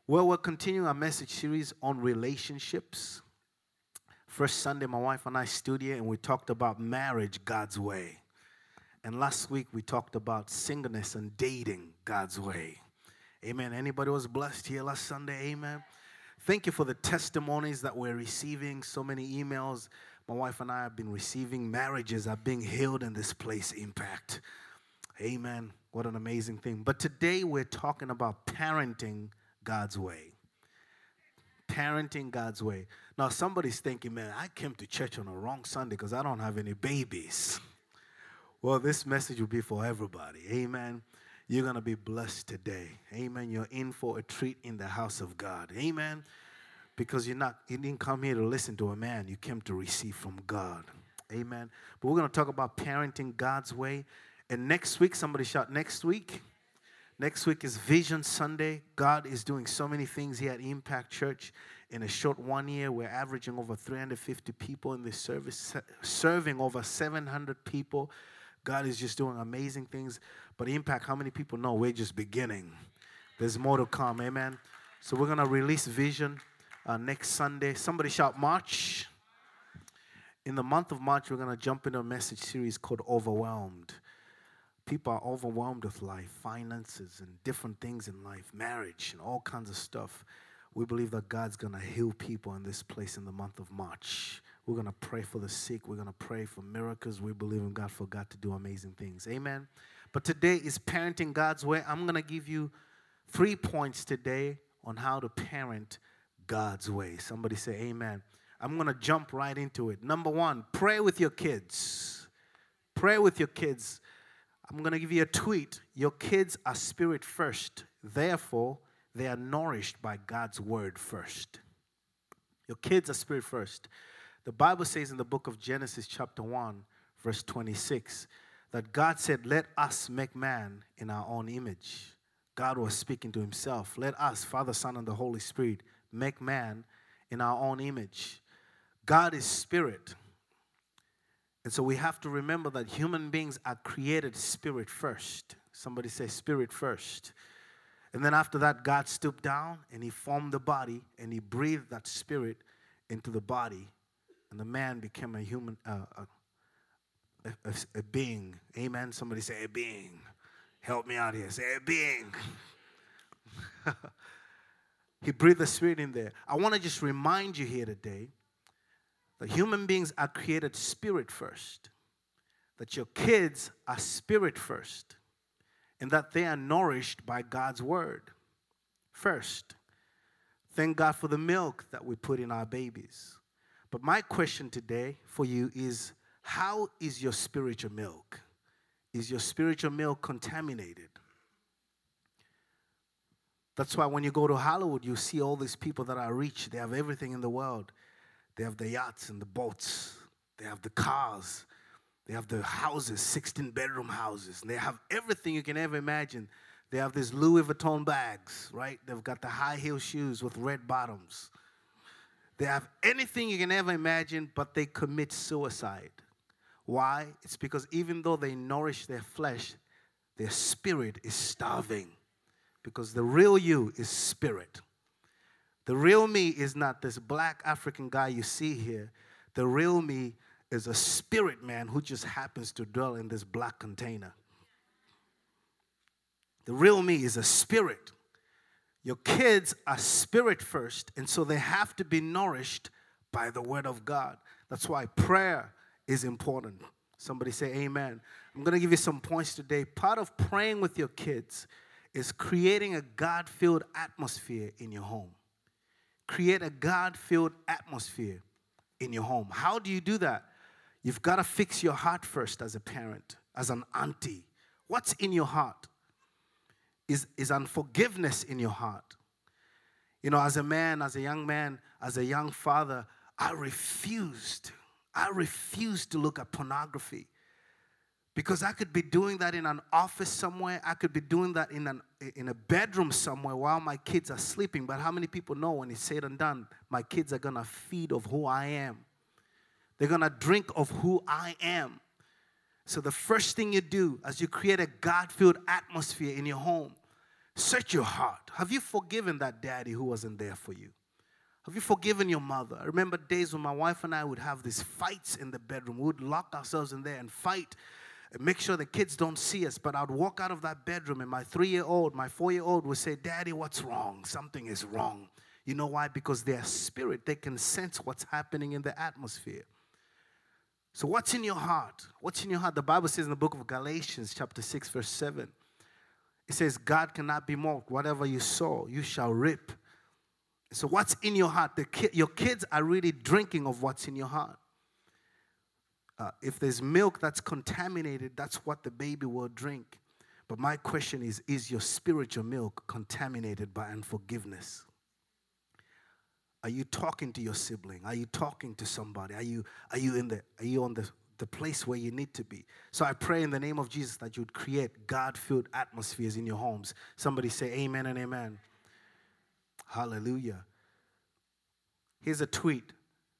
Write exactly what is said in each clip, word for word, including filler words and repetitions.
Well, we're continuing our message series on relationships. First Sunday, my wife and I stood here and we talked about marriage God's way. And last week, we talked about singleness and dating God's way. Amen. Anybody was blessed here last Sunday? Amen. Thank you for the testimonies that we're receiving. So many emails my wife and I have been receiving. Marriages are being healed in this place, Impact. Amen. What an amazing thing. But today, we're talking about parenting God's way. Parenting God's way. Now, somebody's thinking, man, I came to church on a wrong Sunday because I don't have any babies. Well, this message will be for everybody. Amen. You're going to be blessed today. Amen. You're in for a treat in the house of God. Amen. Because you're not, you didn't come here to listen to a man. You came to receive from God. Amen. But we're going to talk about parenting God's way. And next week, somebody shout, next week. Next week is Vision Sunday. God is doing so many things here at Impact Church. In a short one year, we're averaging over three hundred fifty people in this service, serving over seven hundred people. God is just doing amazing things. But Impact, how many people know we're just beginning? There's more to come, amen? So we're going to release Vision uh, next Sunday. Somebody shout March. In the month of March, we're going to jump into a message series called Overwhelmed. People are overwhelmed with life, finances, and different things in life, marriage, and all kinds of stuff. We believe that God's going to heal people in this place in the month of March. We're going to pray for the sick. We're going to pray for miracles. We believe in God for God to do amazing things. Amen. But today is parenting God's way. I'm going to give you three points today on how to parent God's way. Somebody say amen. I'm going to jump right into it. Number one, pray with your kids. Pray with your kids. I'm going to give you a tweet. Your kids are spirit first. Therefore, they are nourished by God's word first. Your kids are spirit first. The Bible says in the book of Genesis chapter one, verse twenty-six, that God said, let us make man in our own image. God was speaking to himself. Let us, Father, Son, and the Holy Spirit, make man in our own image. God is spirit. And so we have to remember that human beings are created spirit first. Somebody say spirit first. And then after that, God stooped down and he formed the body and he breathed that spirit into the body. And the man became a human, uh, a, a, a being. Amen. Somebody say a being. Help me out here. Say a being. He breathed the spirit in there. I want to just remind you here today that human beings are created spirit first, that your kids are spirit first, and that they are nourished by God's word first. Thank God for the milk that we put in our babies. But my question today for you is, how is your spiritual milk? Is your spiritual milk contaminated? That's why when you go to Hollywood, you see all these people that are rich. They have everything in the world. They have the yachts and the boats. They have the cars. They have the houses, sixteen-bedroom houses. And they have everything you can ever imagine. They have these Louis Vuitton bags, right? They've got the high-heel shoes with red bottoms. They have anything you can ever imagine, but they commit suicide. Why? It's because even though they nourish their flesh, their spirit is starving. Because the real you is spirit. The real me is not this black African guy you see here. The real me is a spirit man who just happens to dwell in this black container. The real me is a spirit. Your kids are spirit first, and so they have to be nourished by the word of God. That's why prayer is important. Somebody say amen. I'm going to give you some points today. Part of praying with your kids is creating a God-filled atmosphere in your home. Create a God-filled atmosphere in your home. How do you do that? You've got to fix your heart first as a parent, as an auntie. What's in your heart? Is, is unforgiveness in your heart? You know, as a man, as a young man, as a young father, I refused. I refused to look at pornography. Because I could be doing that in an office somewhere. I could be doing that in, an, in a bedroom somewhere while my kids are sleeping. But how many people know when it's said and done, my kids are going to feed of who I am. They're going to drink of who I am. So the first thing you do as you create a God-filled atmosphere in your home, Search your heart. Have you forgiven that daddy who wasn't there for you? Have you forgiven your mother? I remember days when my wife and I would have these fights in the bedroom. We would lock ourselves in there and fight and make sure the kids don't see us. But I'd walk out of that bedroom and my three-year-old, my four-year-old would say, Daddy, what's wrong? Something is wrong. You know why? Because their spirit, they can sense what's happening in the atmosphere. So what's in your heart? What's in your heart? The Bible says in the book of Galatians, chapter six, verse seven, it says, God cannot be mocked. Whatever you sow, you shall reap. So what's in your heart? The ki- your kids are really drinking of what's in your heart. Uh, if there's milk that's contaminated, that's what the baby will drink. But my question is, is your spiritual milk contaminated by unforgiveness? Are you talking to your sibling? Are you talking to somebody? Are you are you in the are you on the, the place where you need to be? So I pray in the name of Jesus that you would create God-filled atmospheres in your homes. Somebody say amen and amen. Hallelujah. Here's a tweet.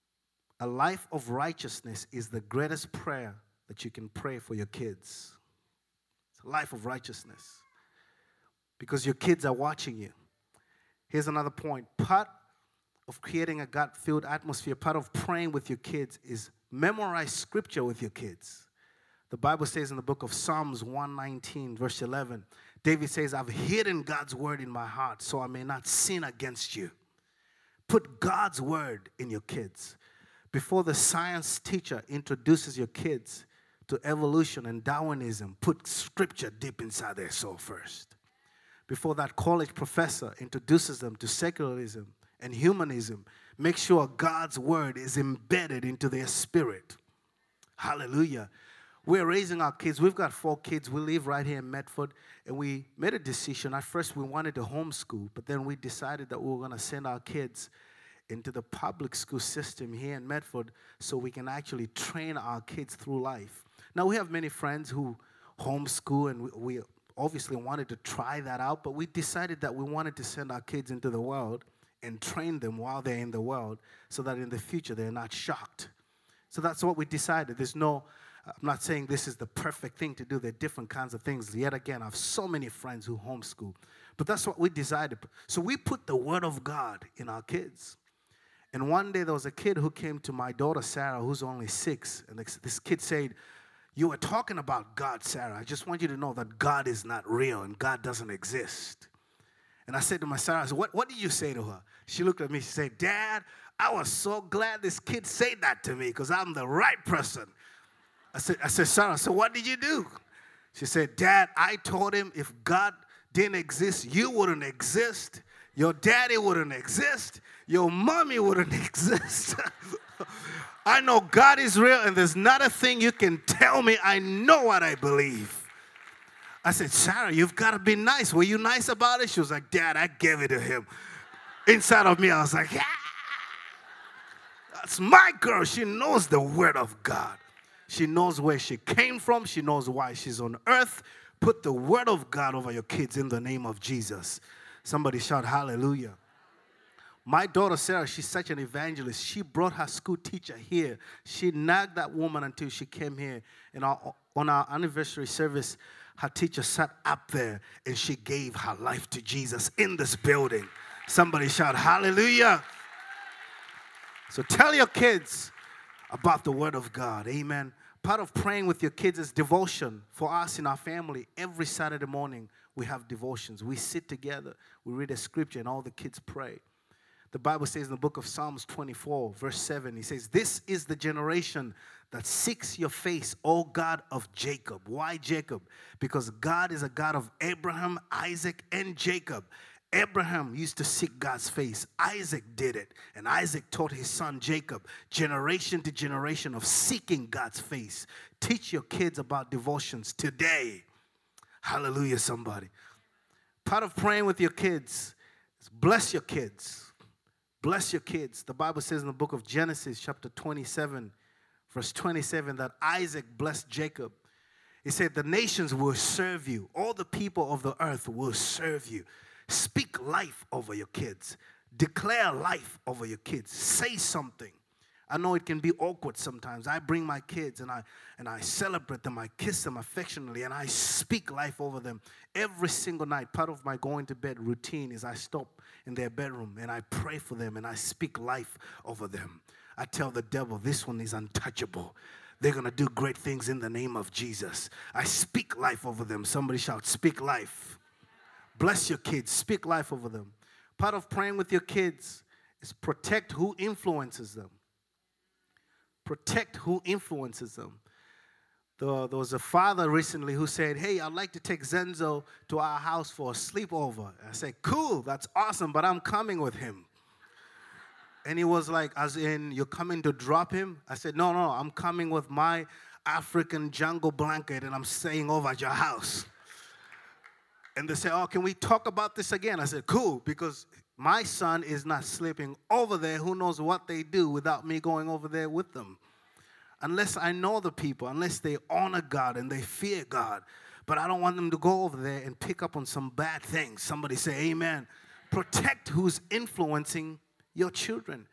A life of righteousness is the greatest prayer that you can pray for your kids. It's a life of righteousness. Because your kids are watching you. Here's another point. Part of creating a God-filled atmosphere, part of praying with your kids is memorize scripture with your kids. The Bible says in the book of Psalms one nineteen, verse eleven, David says, I've hidden God's word in my heart so I may not sin against you. Put God's word in your kids. Before the science teacher introduces your kids to evolution and Darwinism, put scripture deep inside their soul first. Before that college professor introduces them to secularism and humanism, make sure God's word is embedded into their spirit. Hallelujah. We're raising our kids. We've got four kids. We live right here in Medford. And we made a decision. At first, we wanted to homeschool. But then we decided that we were going to send our kids into the public school system here in Medford so we can actually train our kids through life. Now, we have many friends who homeschool, and we, we obviously wanted to try that out. But we decided that we wanted to send our kids into the world and train them while they're in the world so that in the future they're not shocked. So that's what we decided. There's no... I'm not saying this is the perfect thing to do. There are different kinds of things. Yet again, I have so many friends who homeschool. But that's what we decided. So we put the word of God in our kids. And one day there was a kid who came to my daughter, Sarah, who's only six. And this kid said, you were talking about God, Sarah. I just want you to know that God is not real and God doesn't exist. And I said to my Sarah, I said, what, what did you say to her? She looked at me. She said, Dad, I was so glad this kid said that to me because I'm the right person. I said, I said, Sarah, so what did you do? She said, Dad, I told him if God didn't exist, you wouldn't exist. Your daddy wouldn't exist. Your mommy wouldn't exist. I know God is real and there's not a thing you can tell me. I know what I believe. I said, Sarah, you've got to be nice. Were you nice about it? She was like, Dad, I gave it to him. Inside of me, I was like, yeah, that's my girl. She knows the word of God. She knows where she came from. She knows why she's on earth. Put the word of God over your kids in the name of Jesus. Somebody shout hallelujah. My daughter, Sarah, she's such an evangelist. She brought her school teacher here. She nagged that woman until she came here. And our, on our anniversary service, her teacher sat up there and she gave her life to Jesus in this building. Somebody shout hallelujah. So tell your kids about the word of God. Amen. Part of praying with your kids is devotion. For us in our family, every Saturday morning we have devotions. We sit together, we read a scripture, and all the kids pray. The Bible says in the book of Psalms twenty-four, verse seven, he says, this is the generation that seeks your face, O God of Jacob. Why Jacob? Because God is a God of Abraham, Isaac, and Jacob. Abraham used to seek God's face. Isaac did it. And Isaac taught his son Jacob, generation to generation of seeking God's face. Teach your kids about devotions today. Hallelujah, somebody. Part of praying with your kids is bless your kids. Bless your kids. The Bible says in the book of Genesis, chapter twenty-seven, verse twenty-seven, that Isaac blessed Jacob. He said, the nations will serve you. All the people of the earth will serve you. Speak life over your kids. Declare life over your kids. Say something. I know it can be awkward sometimes. I bring my kids and I and I celebrate them. I kiss them affectionately and I speak life over them. Every single night, part of my going to bed routine is I stop in their bedroom and I pray for them and I speak life over them. I tell the devil, this one is untouchable. They're going to do great things in the name of Jesus. I speak life over them. Somebody shout, speak life. Bless your kids. Speak life over them. Part of praying with your kids is protect who influences them. Protect who influences them. There, there was a father recently who said, hey, I'd like to take Zenzo to our house for a sleepover. I said, cool, that's awesome, but I'm coming with him. And he was like, as in, you're coming to drop him? I said, no, no, I'm coming with my African jungle blanket and I'm staying over at your house. And they said, oh, can we talk about this again? I said, cool, because my son is not sleeping over there. Who knows what they do without me going over there with them? Unless I know the people, unless they honor God and they fear God. But I don't want them to go over there and pick up on some bad things. Somebody say amen. Protect who's influencing your children.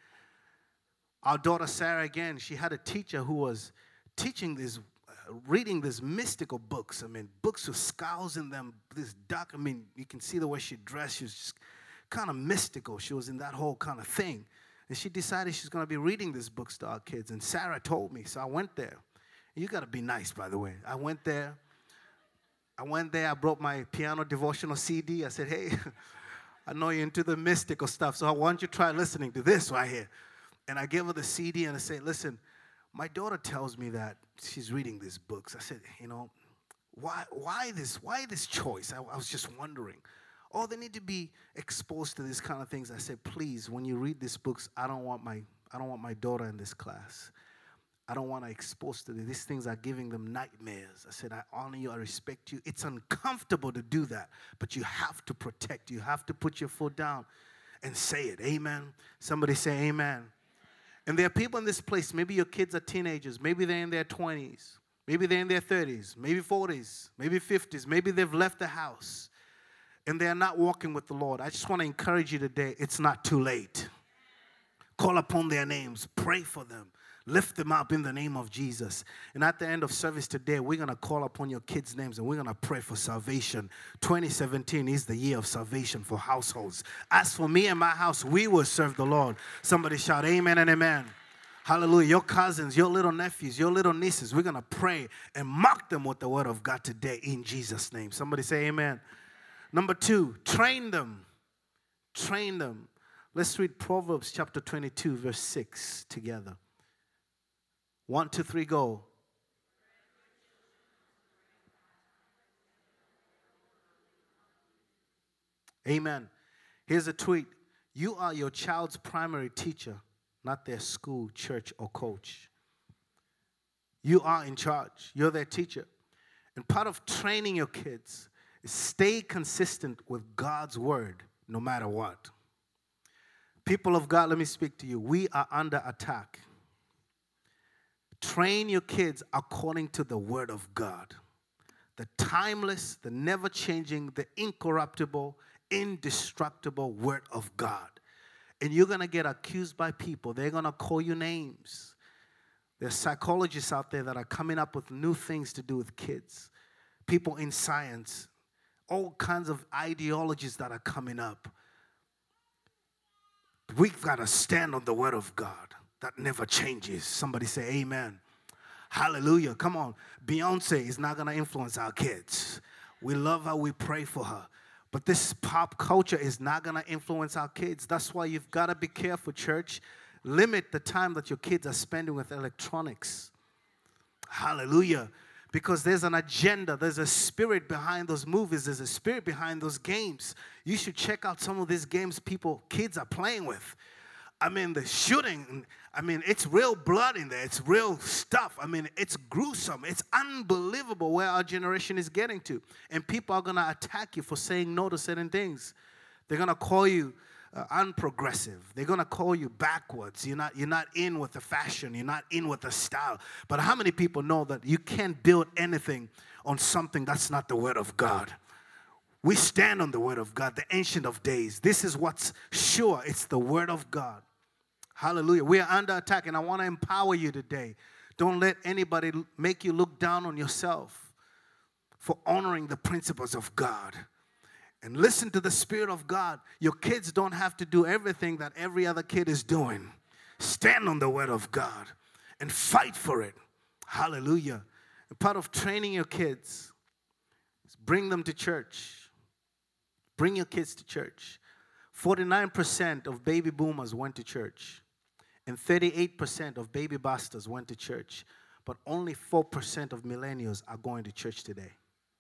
Our daughter Sarah, again, she had a teacher who was teaching this, uh, reading these mystical books. I mean, books with skulls in them, this dark, I mean, you can see the way she dressed. She was just kind of mystical. She was in that whole kind of thing. And she decided she's going to be reading these books to our kids. And Sarah told me, so I went there. You got to be nice, by the way. I went there. I went there. I brought my piano devotional C D. I said, hey, I know you're into the mystical stuff, so I want you to try listening to this right here. And I gave her the C D and I said, listen, my daughter tells me that she's reading these books. I said, you know, why why this why this choice? I, I was just wondering. Oh, they need to be exposed to these kind of things. I said, please, when you read these books, I don't want my I don't want my daughter in this class. I don't want to expose to them. These things are giving them nightmares. I said, I honor you, I respect you. It's uncomfortable to do that, but you have to protect. You have to put your foot down and say it. Amen. Somebody say amen. And there are people in this place, maybe your kids are teenagers, maybe they're in their twenties, maybe they're in their thirties, maybe forties, maybe fifties, maybe they've left the house and they're not walking with the Lord. I just want to encourage you today, it's not too late. Call upon their names, pray for them. Lift them up in the name of Jesus. And at the end of service today, we're going to call upon your kids' names and we're going to pray for salvation. twenty seventeen is the year of salvation for households. As for me and my house, we will serve the Lord. Somebody shout amen and amen. Hallelujah. Your cousins, your little nephews, your little nieces, we're going to pray and mock them with the word of God today in Jesus' name. Somebody say amen. Number two, train them. Train them. Let's read Proverbs chapter twenty-two, verse six together. One, two, three, go. Amen. Here's a tweet. You are your child's primary teacher, not their school, church, or coach. You are in charge. You're their teacher. And part of training your kids is stay consistent with God's word no matter what. People of God, let me speak to you. We are under attack. Train your kids according to the word of God. The timeless, the never-changing, the incorruptible, indestructible word of God. And you're going to get accused by people. They're going to call you names. There's psychologists out there that are coming up with new things to do with kids. People in science. All kinds of ideologies that are coming up. We've got to stand on the word of God. That never changes. Somebody say amen. Hallelujah. Come on. Beyonce is not going to influence our kids. We love her. We pray for her. But this pop culture is not going to influence our kids. That's why you've got to be careful, church. Limit the time that your kids are spending with electronics. Hallelujah. Because there's an agenda. There's a spirit behind those movies. There's a spirit behind those games. You should check out some of these games people, kids are playing with. I mean, the shooting, I mean, it's real blood in there. It's real stuff. I mean, it's gruesome. It's unbelievable where our generation is getting to. And people are going to attack you for saying no to certain things. They're going to call you uh, unprogressive. They're going to call you backwards. You're not, you're not in with the fashion. You're not in with the style. But how many people know that you can't build anything on something that's not the word of God? We stand on the word of God, the Ancient of Days. This is what's sure. It's the word of God. Hallelujah. We are under attack, and I want to empower you today. Don't let anybody make you look down on yourself for honoring the principles of God. And listen to the Spirit of God. Your kids don't have to do everything that every other kid is doing. Stand on the Word of God and fight for it. Hallelujah. And part of training your kids is bring them to church. Bring your kids to church. forty-nine percent of baby boomers went to church. And thirty-eight percent of baby busters went to church. But only four percent of millennials are going to church today.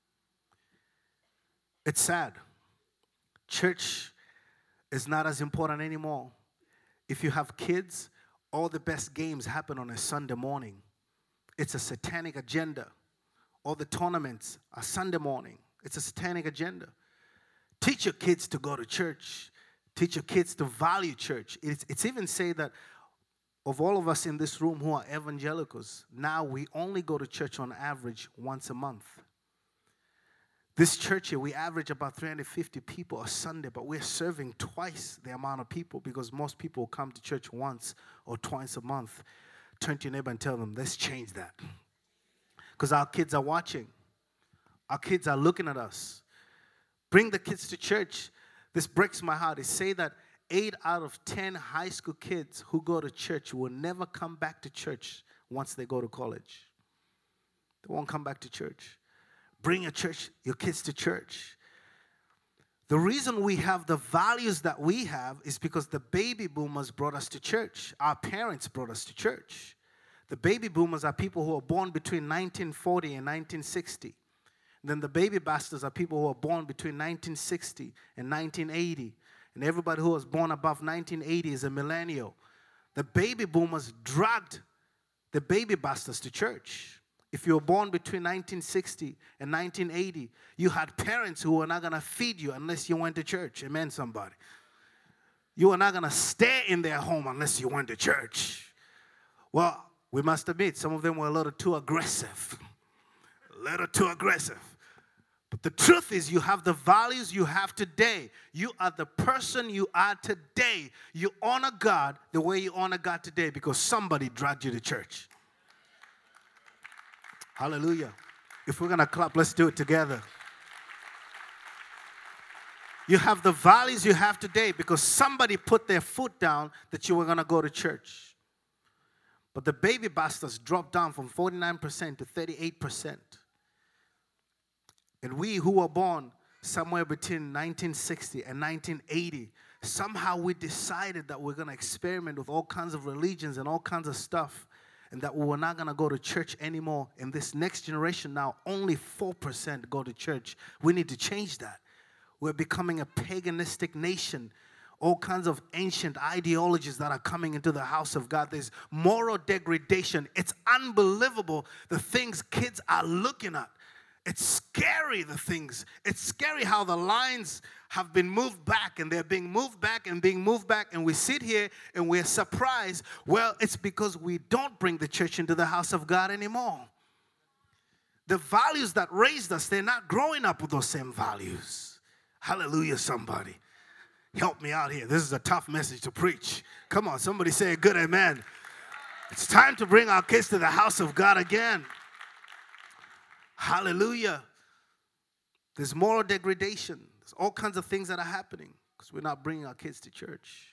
It's sad. Church is not as important anymore. If you have kids, all the best games happen on a Sunday morning. It's a satanic agenda. All the tournaments are Sunday morning. It's a satanic agenda. Teach your kids to go to church. Teach your kids to value church. It's, it's even say that of all of us in this room who are evangelicals, now we only go to church on average once a month. This church here, we average about three hundred fifty people a Sunday, but we're serving twice the amount of people because most people come to church once or twice a month. Turn to your neighbor and tell them, let's change that. Because our kids are watching. Our kids are looking at us. Bring the kids to church. This breaks my heart. They say that eight out of ten high school kids who go to church will never come back to church once they go to college. They won't come back to church. Bring your church, your kids to church. The reason we have the values that we have is because the baby boomers brought us to church. Our parents brought us to church. The baby boomers are people who are born between nineteen forty and nineteen sixty. Then the baby busters are people who are born between nineteen sixty and nineteen eighty. And everybody who was born above nineteen eighty is a millennial. The baby boomers dragged the baby busters to church. If you were born between nineteen sixty and nineteen eighty, you had parents who were not going to feed you unless you went to church. Amen, somebody. You were not going to stay in their home unless you went to church. Well, we must admit, some of them were a little too aggressive. A little too aggressive. But the truth is, you have the values you have today. You are the person you are today. You honor God the way you honor God today because somebody dragged you to church. Hallelujah. If we're going to clap, let's do it together. You have the values you have today because somebody put their foot down that you were going to go to church. But the baby busters dropped down from forty-nine percent to thirty-eight percent. And we who were born somewhere between nineteen sixty and nineteen eighty, somehow we decided that we're going to experiment with all kinds of religions and all kinds of stuff. And that we were not going to go to church anymore. In this next generation now, only four percent go to church. We need to change that. We're becoming a paganistic nation. All kinds of ancient ideologies that are coming into the house of God. There's moral degradation. It's unbelievable the things kids are looking at. It's scary, the things. It's scary how the lines have been moved back and they're being moved back and being moved back. And we sit here and we're surprised. Well, it's because we don't bring the church into the house of God anymore. The values that raised us, they're not growing up with those same values. Hallelujah, somebody. Help me out here. This is a tough message to preach. Come on, somebody say a good amen. It's time to bring our kids to the house of God again. Hallelujah. There's moral degradation. There's all kinds of things that are happening because we're not bringing our kids to church.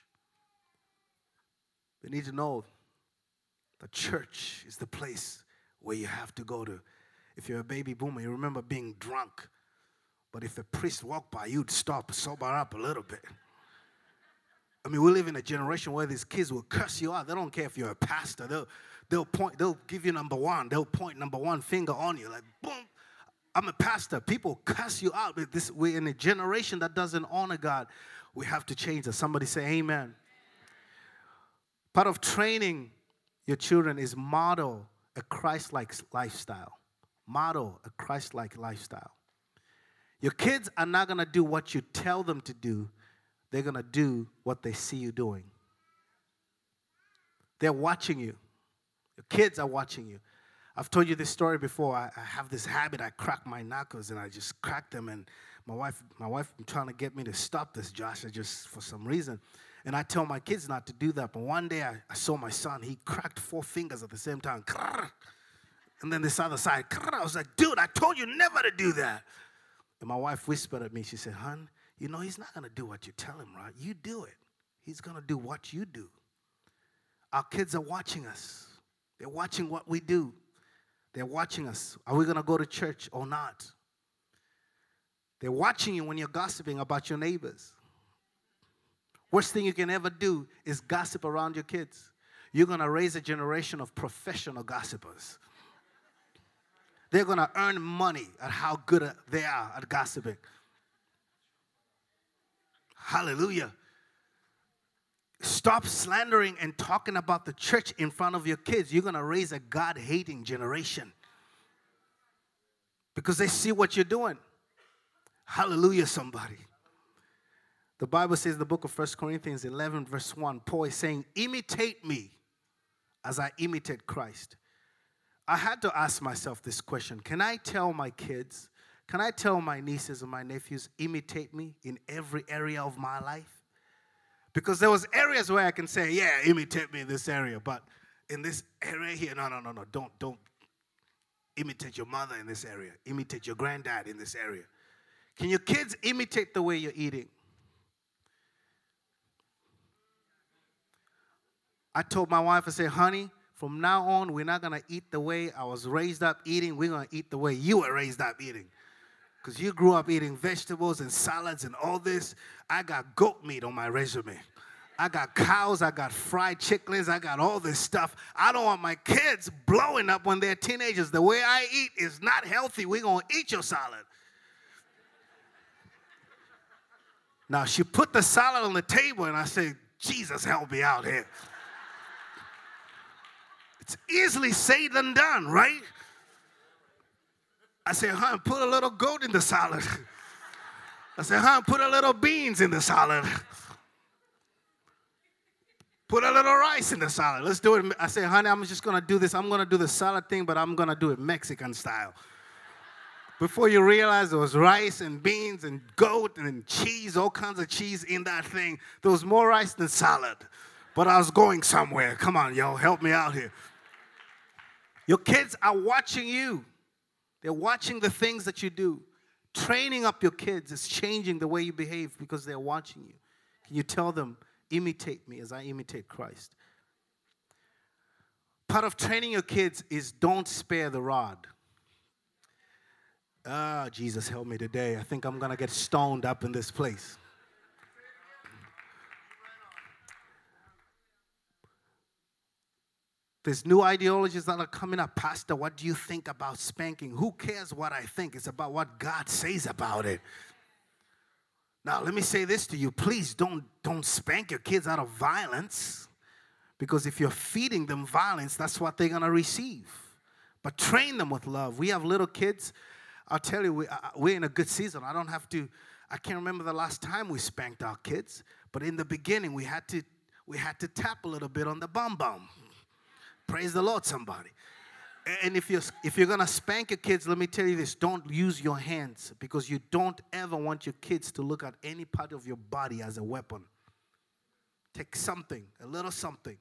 We need to know the church is the place where you have to go to. If you're a baby boomer, you remember being drunk. But if a priest walked by, you'd stop, sober up a little bit. I mean, we live in a generation where these kids will curse you out. They don't care if you're a pastor. They'll They'll point, they'll give you number one. They'll point number one finger on you. Like, boom, I'm a pastor. People cuss you out. This, we're in a generation that doesn't honor God. We have to change that. Somebody say amen. Part of training your children is model a Christ-like lifestyle. Model a Christ-like lifestyle. Your kids are not going to do what you tell them to do. They're going to do what they see you doing. They're watching you. Your kids are watching you. I've told you this story before. I, I have this habit. I crack my knuckles and I just crack them. And my wife, my wife, been trying to get me to stop this, Josh. I just for some reason. And I tell my kids not to do that. But one day I, I saw my son. He cracked four fingers at the same time. And then this other side. I was like, dude, I told you never to do that. And my wife whispered at me. She said, hon, you know, he's not going to do what you tell him, right? You do it. He's going to do what you do. Our kids are watching us. They're watching what we do. They're watching us. Are we going to go to church or not? They're watching you when you're gossiping about your neighbors. Worst thing you can ever do is gossip around your kids. You're going to raise a generation of professional gossipers. They're going to earn money at how good they are at gossiping. Hallelujah. Stop slandering and talking about the church in front of your kids. You're going to raise a God-hating generation. Because they see what you're doing. Hallelujah, somebody. The Bible says in the book of First Corinthians eleven, verse one, Paul is saying, imitate me as I imitate Christ. I had to ask myself this question. Can I tell my kids, can I tell my nieces and my nephews, imitate me in every area of my life? Because there was areas where I can say, yeah, imitate me in this area. But in this area here, no, no, no, no. Don't, don't imitate your mother in this area. Imitate your granddad in this area. Can your kids imitate the way you're eating? I told my wife, I said, honey, from now on, we're not going to eat the way I was raised up eating. We're going to eat the way you were raised up eating. Because you grew up eating vegetables and salads and all this. I got goat meat on my resume. I got cows. I got fried chickens. I got all this stuff. I don't want my kids blowing up when they're teenagers. The way I eat is not healthy. We're going to eat your salad. Now, she put the salad on the table, and I said, Jesus, help me out here. It's easily said than done, right? I said, hon, put a little goat in the salad. I said, hon, put a little beans in the salad. Put a little rice in the salad. Let's do it. I said, honey, I'm just going to do this. I'm going to do the salad thing, but I'm going to do it Mexican style. Before you realize there was rice and beans and goat and cheese, all kinds of cheese in that thing. There was more rice than salad. But I was going somewhere. Come on, y'all, help me out here. Your kids are watching you. They're watching the things that you do. Training up your kids is changing the way you behave because they're watching you. Can you tell them, imitate me as I imitate Christ? Part of training your kids is don't spare the rod. Ah, Jesus, help me today. I think I'm going to get stoned up in this place. There's new ideologies that are coming up. Pastor, what do you think about spanking? Who cares what I think? It's about what God says about it. Now, let me say this to you. Please don't, don't spank your kids out of violence. Because if you're feeding them violence, that's what they're going to receive. But train them with love. We have little kids. I'll tell you, we, uh, we're in a good season. I don't have to, I can't remember the last time we spanked our kids. But in the beginning, we had to, we had to tap a little bit on the bum bum. Praise the Lord, somebody. And if you're, if you're going to spank your kids, let me tell you this. Don't use your hands because you don't ever want your kids to look at any part of your body as a weapon. Take something, a little something.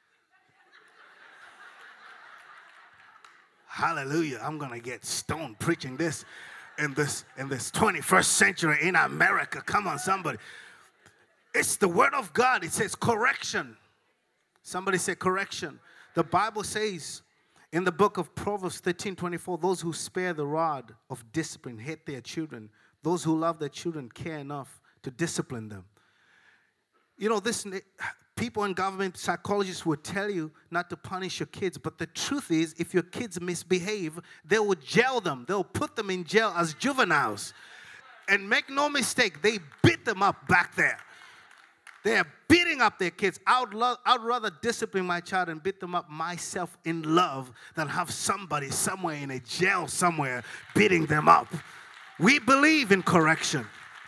Hallelujah. I'm going to get stoned preaching this in this in this twenty-first century in America. Come on, somebody. It's the word of God. It says correction. Somebody say correction. The Bible says in the book of Proverbs thirteen twenty-four, those who spare the rod of discipline hate their children. Those who love their children care enough to discipline them. You know, this people in government, psychologists would tell you not to punish your kids. But the truth is, if your kids misbehave, they will jail them. They'll put them in jail as juveniles. And make no mistake, they beat them up back there. They're beating up their kids. I would, love, I would rather discipline my child and beat them up myself in love than have somebody somewhere in a jail somewhere beating them up. We believe in correction.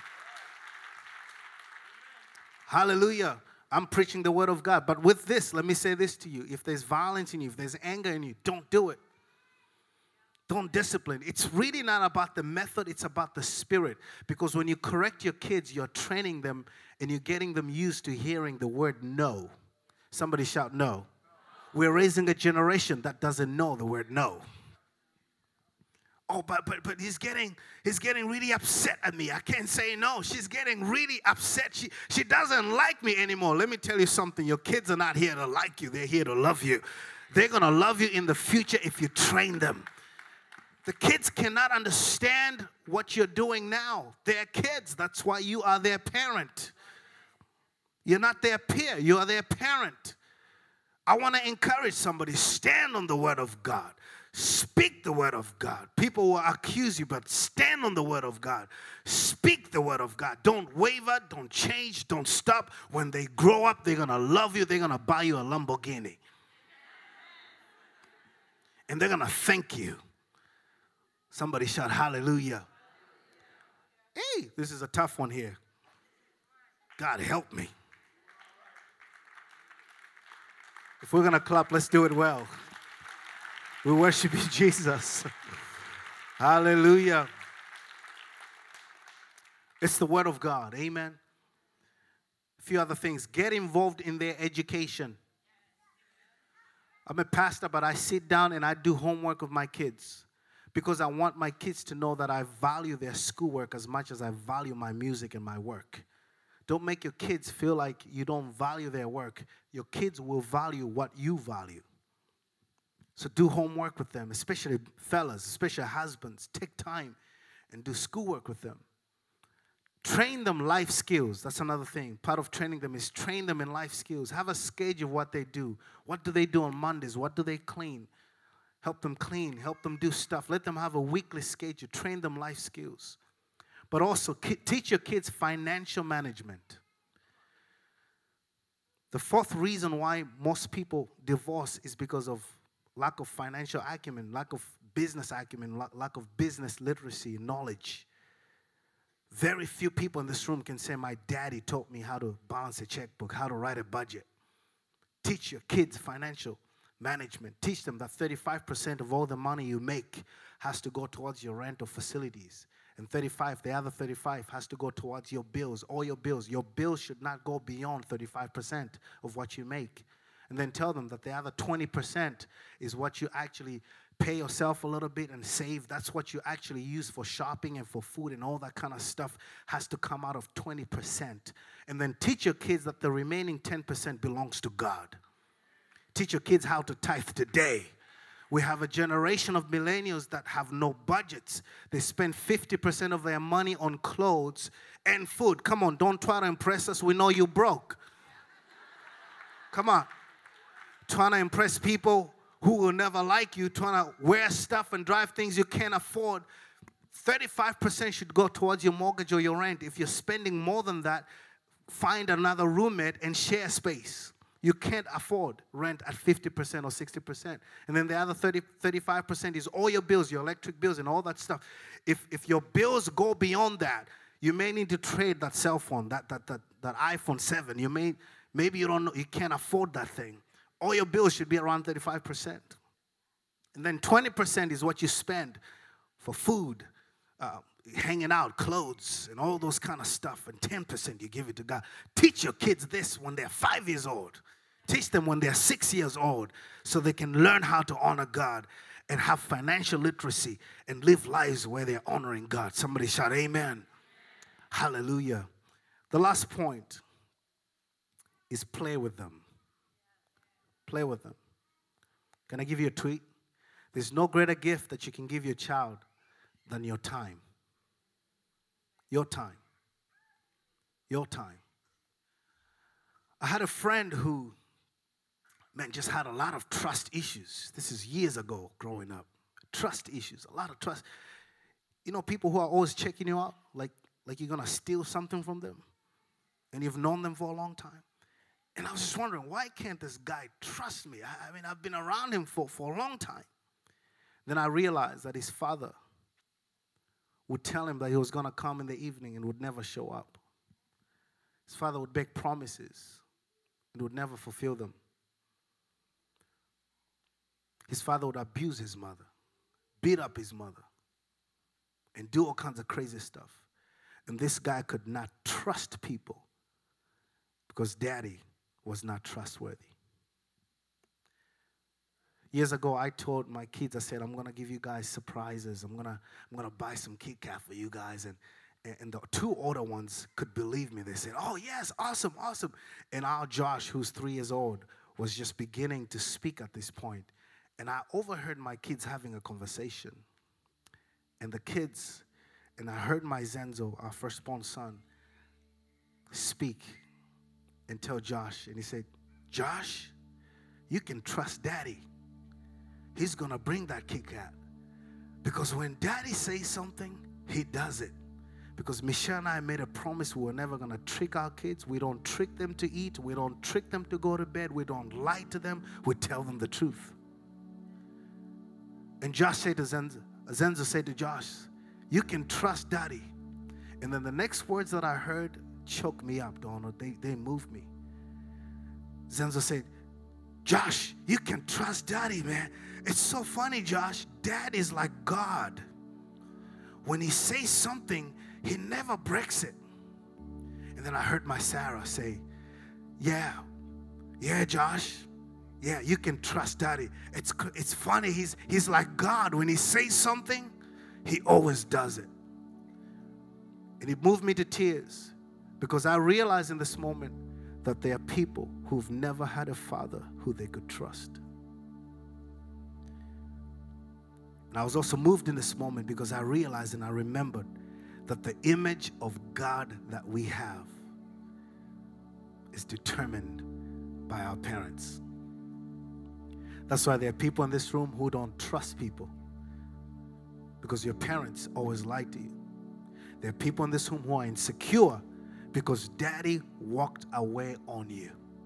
Hallelujah. I'm preaching the word of God. But with this, let me say this to you. If there's violence in you, if there's anger in you, don't do it. Don't discipline. It's really not about the method, it's about the spirit. Because when you correct your kids, you're training them and you're getting them used to hearing the word no. Somebody shout no. We're raising a generation that doesn't know the word no. Oh, but but but he's getting he's getting really upset at me. I can't say no. She's getting really upset. She she doesn't like me anymore. Let me tell you something. Your kids are not here to like you. They're here to love you. They're going to love you in the future if you train them. The kids cannot understand what you're doing now. They're kids. That's why you are their parent. You're not their peer. You are their parent. I want to encourage somebody. Stand on the word of God. Speak the word of God. People will accuse you, but stand on the word of God. Speak the word of God. Don't waver. Don't change. Don't stop. When they grow up, they're going to love you. They're going to buy you a Lamborghini. And they're going to thank you. Somebody shout hallelujah. Hey, this is a tough one here. God help me. If we're going to clap, let's do it well. We worship you, Jesus. Hallelujah. It's the word of God. Amen. A few other things. Get involved in their education. I'm a pastor, but I sit down and I do homework with my kids. Because I want my kids to know that I value their schoolwork as much as I value my music and my work. Don't make your kids feel like you don't value their work. Your kids will value what you value. So do homework with them, especially fellas, especially husbands. Take time and do schoolwork with them. Train them life skills. That's another thing. Part of training them is train them in life skills. Have a schedule of what they do. What do they do on Mondays? What do they clean? Help them clean. Help them do stuff. Let them have a weekly schedule. Train them life skills. But also ki- teach your kids financial management. The fourth reason why most people divorce is because of lack of financial acumen, lack of business acumen, la- lack of business literacy, knowledge. Very few people in this room can say, my daddy taught me how to balance a checkbook, how to write a budget. Teach your kids financial management. Teach them that thirty-five percent of all the money you make has to go towards your rent of facilities. And thirty-five, the other thirty-five has to go towards your bills, all your bills. Your bills should not go beyond thirty-five percent of what you make. And then tell them that the other twenty percent is what you actually pay yourself a little bit and save. That's what you actually use for shopping and for food and all that kind of stuff has to come out of twenty percent. And then teach your kids that the remaining ten percent belongs to God. Teach your kids how to tithe today. We have a generation of millennials that have no budgets. They spend fifty percent of their money on clothes and food. Come on, don't try to impress us. We know you broke. Come on. Trying to impress people who will never like you, trying to wear stuff and drive things you can't afford. thirty-five percent should go towards your mortgage or your rent. If you're spending more than that, find another roommate and share space. You can't afford rent at fifty percent or sixty percent. And then the other thirty, thirty-five percent is all your bills, your electric bills and all that stuff. If if your bills go beyond that, you may need to trade that cell phone, that that that, that iPhone seven. You may maybe you don't know, you can't afford that thing. All your bills should be around thirty-five percent. And then twenty percent is what you spend for food, uh, hanging out, clothes, and all those kind of stuff. And ten percent you give it to God. Teach your kids this when they're five years old. Teach them when they're six years old so they can learn how to honor God and have financial literacy and live lives where they're honoring God. Somebody shout amen. Hallelujah. The last point is play with them. Play with them. Can I give you a tweet? There's no greater gift that you can give your child than your time. Your time. Your time. I had a friend who, man, just had a lot of trust issues. This is years ago growing up. Trust issues, a lot of trust. You know, people who are always checking you out, like, like you're going to steal something from them, and you've known them for a long time. And I was just wondering, why can't this guy trust me? I, I mean, I've been around him for, for a long time. Then I realized that his father would tell him that he was going to come in the evening and would never show up. His father would make promises and would never fulfill them. His father would abuse his mother, beat up his mother and do all kinds of crazy stuff. And this guy could not trust people because daddy was not trustworthy. Years ago, I told my kids, I said, I'm going to give you guys surprises. I'm going to I'm gonna buy some Kit Kat for you guys. And, and the two older ones could believe me. They said, oh, yes, awesome, awesome. And our Josh, who's three years old, was just beginning to speak at this point. And I overheard my kids having a conversation. And the kids, and I heard my Zenzo, our firstborn son, speak and tell Josh. And he said, Josh, you can trust daddy. He's going to bring that Kit Kat. Because when daddy says something, he does it. Because Michelle and I made a promise we were never going to trick our kids. We don't trick them to eat. We don't trick them to go to bed. We don't lie to them. We tell them the truth. And Josh said to Zenzo, Zenzo said to Josh, you can trust daddy. And then the next words that I heard choked me up, Donald. They, they moved me. Zenzo said, Josh, you can trust daddy, man. It's so funny, Josh. Dad is like God. When he says something, he never breaks it. And then I heard my Sarah say, yeah, yeah, Josh. Yeah, you can trust daddy. It's it's funny. He's, he's like God. When he says something, he always does it. And it moved me to tears because I realized in this moment that there are people who've never had a father who they could trust. And I was also moved in this moment because I realized and I remembered that the image of God that we have is determined by our parents. That's why there are people in this room who don't trust people because your parents always lied to you. There are people in this room who are insecure because daddy walked away on you.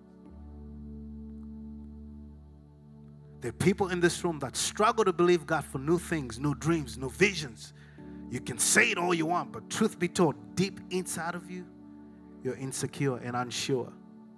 There are people in this room that struggle to believe God for new things, new dreams, new visions. You can say it all you want, but truth be told, deep inside of you, you're insecure and unsure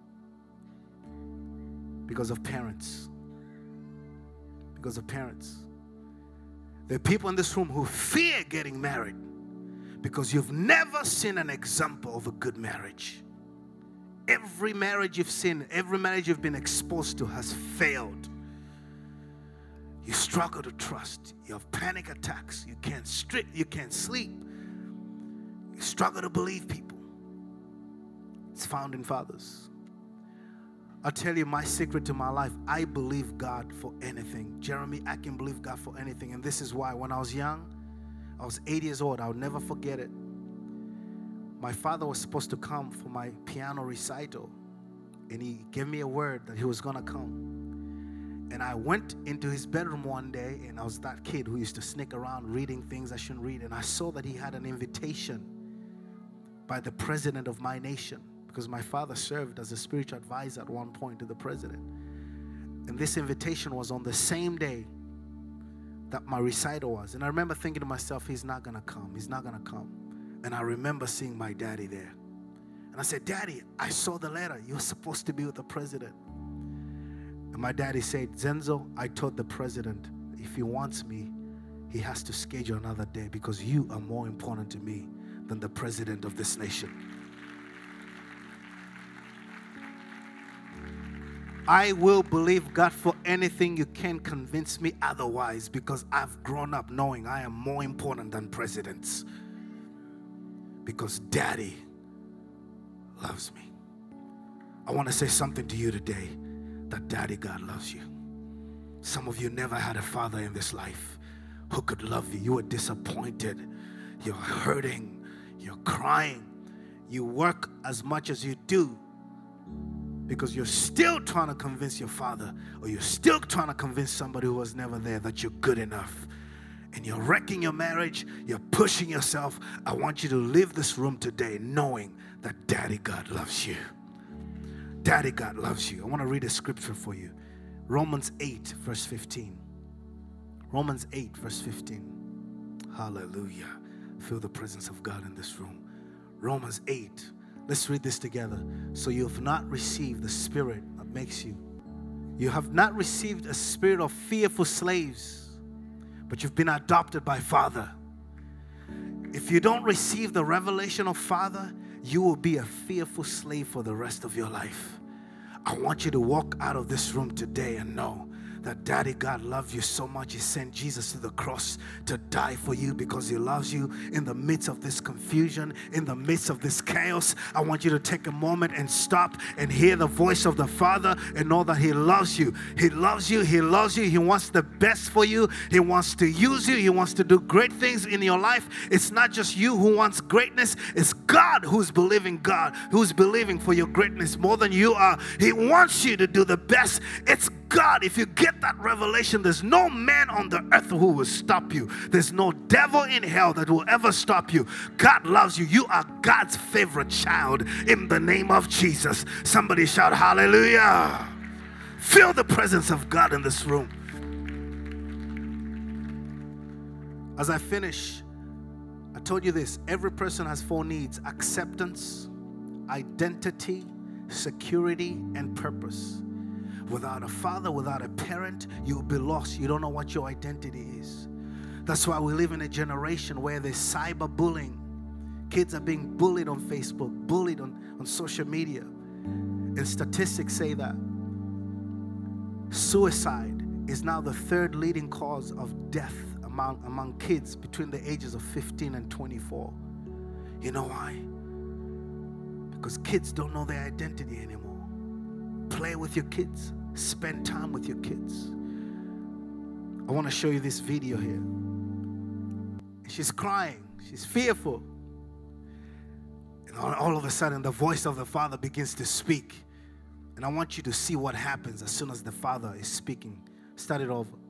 because of parents. Because of parents. There are people in this room who fear getting married because you've never seen an example of a good marriage. Every marriage you've seen, every marriage you've been exposed to has failed. You struggle to trust. You have panic attacks. You can't strip, you can't sleep. You struggle to believe people. It's found in fathers. I'll tell you my secret to my life. I believe God for anything. Jeremy, I can believe God for anything. And this is why when I was young, I was eight years old. I'll never forget it. My father was supposed to come for my piano recital. And he gave me a word that he was going to come. And I went into his bedroom one day, and I was that kid who used to sneak around reading things I shouldn't read. And I saw that he had an invitation by the president of my nation, because my father served as a spiritual advisor at one point to the president. And this invitation was on the same day that my recital was. And I remember thinking to myself, he's not going to come. He's not going to come. And I remember seeing my daddy there. And I said, Daddy, I saw the letter. You're supposed to be with the president. And my daddy said, Zenzo, I told the president, if he wants me, he has to schedule another day because you are more important to me than the president of this nation. I will believe God for anything. You can't convince me otherwise because I've grown up knowing I am more important than presidents. Because Daddy loves me. I want to say something to you today, that Daddy God loves you. Some of you never had a father in this life who could love you. You were disappointed. You're hurting. You're crying. You work as much as you do because you're still trying to convince your father, or you're still trying to convince somebody who was never there that you're good enough. And you're wrecking your marriage. You're pushing yourself. I want you to leave this room today knowing that Daddy God loves you. Daddy God loves you. I want to read a scripture for you. Romans eight, verse fifteen. Romans eight, verse fifteen. Hallelujah. Feel the presence of God in this room. Romans eight. Let's read this together. So you have not received the spirit that makes you. You have not received a spirit of fearful slaves, but you've been adopted by Father. If you don't receive the revelation of Father, you will be a fearful slave for the rest of your life. I want you to walk out of this room today and know that Daddy God loves you so much. He sent Jesus to the cross to die for you because He loves you. In the midst of this confusion, in the midst of this chaos, I want you to take a moment and stop and hear the voice of the Father and know that He loves you. He loves you. He loves you. He wants the best for you. He wants to use you. He wants to do great things in your life. It's not just you who wants greatness. It's God who's believing God, who's believing for your greatness more than you are. He wants you to do the best. It's God. If you get that revelation, there's no man on the earth who will stop you. There's no devil in hell that will ever stop you. God loves you. You are God's favorite child in the name of Jesus. Somebody shout hallelujah. Feel the presence of God in this room. As I finish, I told you this. Every person has four needs: acceptance, identity, security, and purpose. Without a father, without a parent, you'll be lost. You don't know what your identity is. That's why we live in a generation where there's cyberbullying. Kids are being bullied on Facebook, bullied on, on social media. And statistics say that suicide is now the third leading cause of death among, among kids between the ages of fifteen and twenty-four. You know why? Because kids don't know their identity anymore. Play with your kids. Spend time with your kids. I want to show you this video here. She's crying. She's fearful. And all, all of a sudden, the voice of the Father begins to speak. And I want you to see what happens as soon as the Father is speaking. Start it over.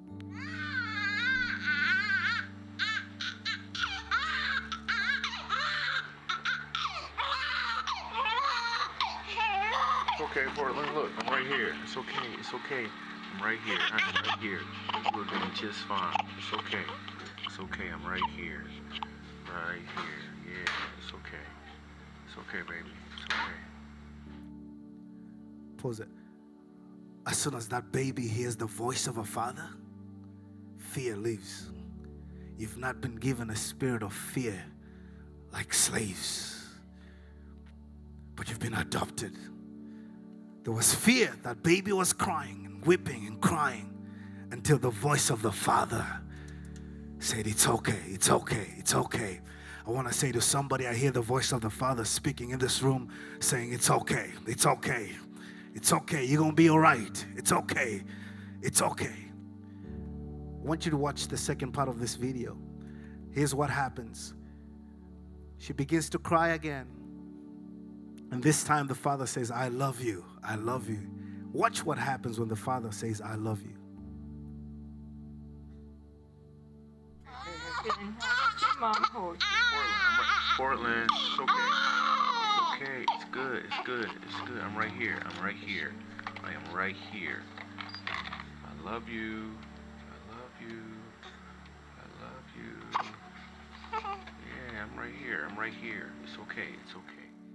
Okay, Portland, look, I'm right here. It's okay, it's okay. I'm right here, I'm right here. We're doing just fine. It's okay. It's okay, I'm right here. Right here, yeah, it's okay. It's okay, baby, it's okay. Pause it. As soon as that baby hears the voice of a father, fear leaves. You've not been given a spirit of fear like slaves, but you've been adopted. There was fear. That baby was crying and weeping and crying until the voice of the Father said, it's okay, it's okay, it's okay. I want to say to somebody, I hear the voice of the Father speaking in this room saying, it's okay, it's okay, it's okay, you're going to be all right, it's okay, it's okay. I want you to watch the second part of this video. Here's what happens. She begins to cry again. And this time the Father says, I love you. I love you. Watch what happens when the Father says, I love you. Portland, Portland, it's okay. It's okay. It's good. It's good. It's good. I'm right here. I'm right here. I am right here. I love you. I love you. I love you. Yeah, I'm right here. I'm right here. It's okay. It's okay.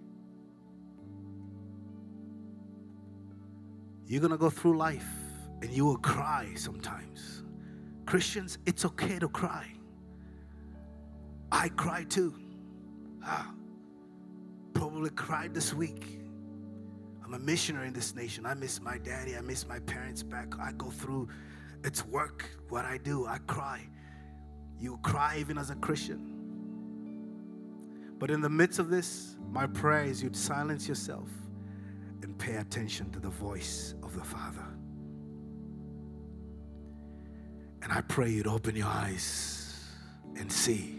You're going to go through life and you will cry sometimes. Christians, it's okay to cry. I cry too. Ah, probably cried this week. I'm a missionary in this nation. I miss my daddy. I miss my parents back. I go through, it's work, what I do. I cry. You cry even as a Christian. But in the midst of this, my prayer is you'd silence yourself and pay attention to the voice of the Father. And I pray you'd open your eyes and see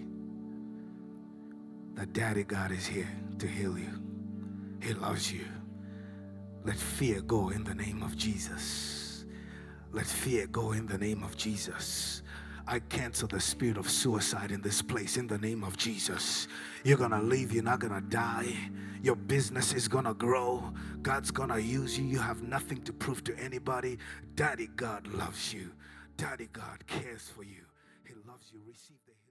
that Daddy God is here to heal you. He loves you. Let fear go in the name of Jesus. Let fear go in the name of Jesus. I cancel the spirit of suicide in this place in the name of Jesus. You're going to live. You're not going to die. Your business is going to grow. God's going to use you. You have nothing to prove to anybody. Daddy God loves you. Daddy God cares for you. He loves you. Receive the